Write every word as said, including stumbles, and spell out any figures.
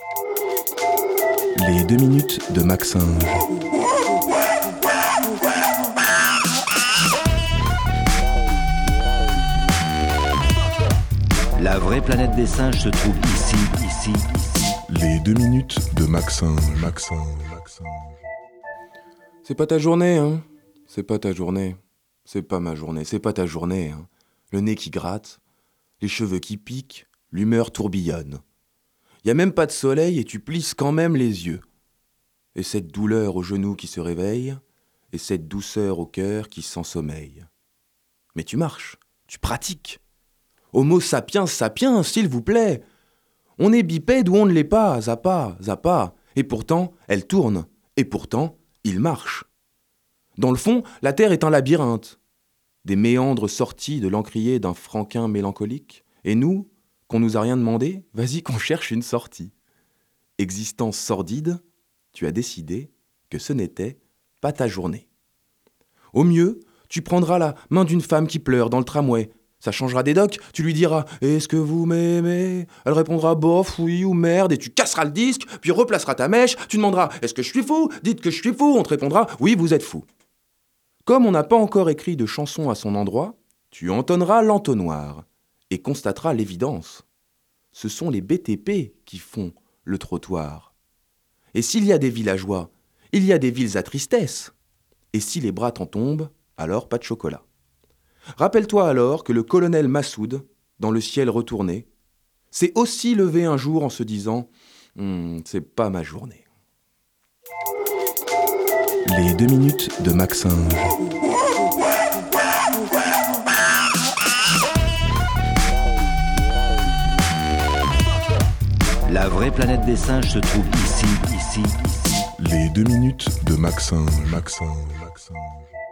Les deux minutes de Maxinge. La vraie planète des singes se trouve ici, ici, ici. Les deux minutes de Maxinge, Maxinge, Maxinge. C'est pas ta journée, hein. C'est pas ta journée. C'est pas ma journée, c'est pas ta journée, hein. Le nez qui gratte, les cheveux qui piquent, l'humeur tourbillonne. Y a même pas de soleil et tu plisses quand même les yeux. Et cette douleur au genou qui se réveille, et cette douceur au cœur qui s'ensommeille. Mais tu marches, tu pratiques. Homo sapiens sapiens, s'il vous plaît. On est bipède ou on ne l'est pas, zappa, zappa. Et pourtant, elle tourne. Et pourtant, il marche. Dans le fond, la Terre est un labyrinthe. Des méandres sortis de l'encrier d'un franquin mélancolique. Et nous, qu'on nous a rien demandé, vas-y qu'on cherche une sortie. Existence sordide, tu as décidé que ce n'était pas ta journée. Au mieux, tu prendras la main d'une femme qui pleure dans le tramway. Ça changera des docs, tu lui diras « Est-ce que vous m'aimez ?» Elle répondra « Bof, oui ou merde » et tu casseras le disque, puis replaceras ta mèche, tu demanderas « Est-ce que je suis fou ? Dites que je suis fou » On te répondra « Oui, vous êtes fou ». Comme on n'a pas encore écrit de chanson à son endroit, tu entonneras l'entonnoir et constateras l'évidence. Ce sont les B T P qui font le trottoir. Et s'il y a des villageois, il y a des villes à tristesse. Et si les bras t'en tombent, alors pas de chocolat. Rappelle-toi alors que le colonel Massoud, dans le ciel retourné, s'est aussi levé un jour en se disant hm, « C'est pas ma journée ». Les deux minutes de Maxinge. La vraie planète des singes se trouve ici, ici, ici. Les deux minutes de Maxinge, Maxinge, Maxinge.